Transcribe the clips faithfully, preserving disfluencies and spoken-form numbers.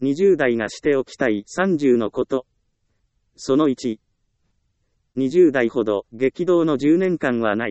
にじゅう代がしておきたいさんじゅうのこと。そのいち。にじゅう代ほど激動のじゅうねんかんはない。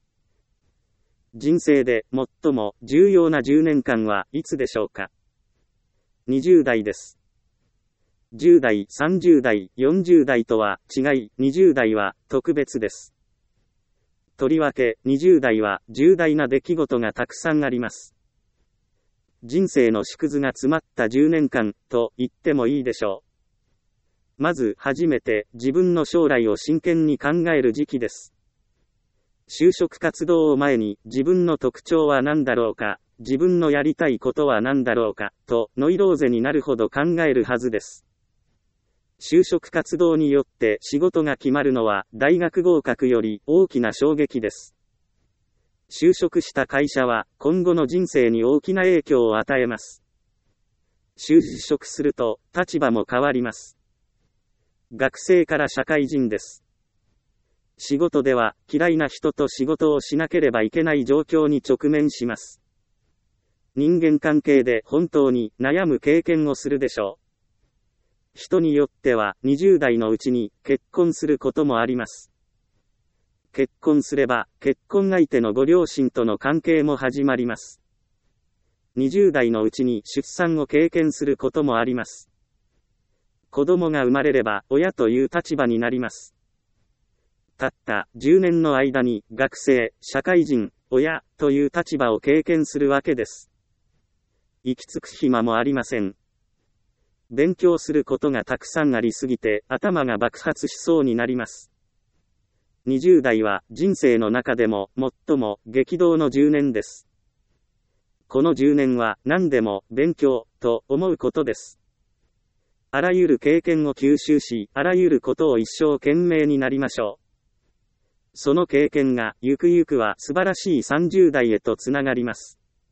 人生で最も重要なじゅうねんかんはいつでしょうか。にじゅう代です。じゅう代、さんじゅう代、よんじゅう代とは違い、にじゅう代は特別です。とりわけ、にじゅう代は重大な出来事がたくさんあります。人生の縮図が詰まったじゅうねんかんと言ってもいいでしょう。まず初めて自分の将来を真剣に考える時期です。就職活動を前に自分の特徴は何だろうか、自分のやりたいことは何だろうか、とノイローゼになるほど考えるはずです。就職活動によって仕事が決まるのは大学合格より大きな衝撃です。就職した会社は今後の人生に大きな影響を与えます。就職すると立場も変わります。学生から社会人です。仕事では嫌いな人と仕事をしなければいけない状況に直面します。人間関係で本当に悩む経験をするでしょう。人によってはにじゅう代のうちに結婚することもあります。結婚すれば結婚相手のご両親との関係も始まります。にじゅう代のうちに出産を経験することもあります。子供が生まれれば親という立場になります。たったじゅうねんの間に学生、社会人、親という立場を経験するわけです。行き着く暇もありません。勉強することがたくさんありすぎて頭が爆発しそうになります。にじゅう代は人生の中でも最も激動のじゅうねんです。このじゅうねんは何でも勉強と思うことです。あらゆる経験を吸収し、あらゆることを一生懸命になりましょう。その経験がゆくゆくは素晴らしいさんじゅう代へとつながります。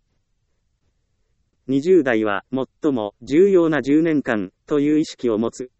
にじゅう代は最も重要なじゅうねんかんという意識を持つ。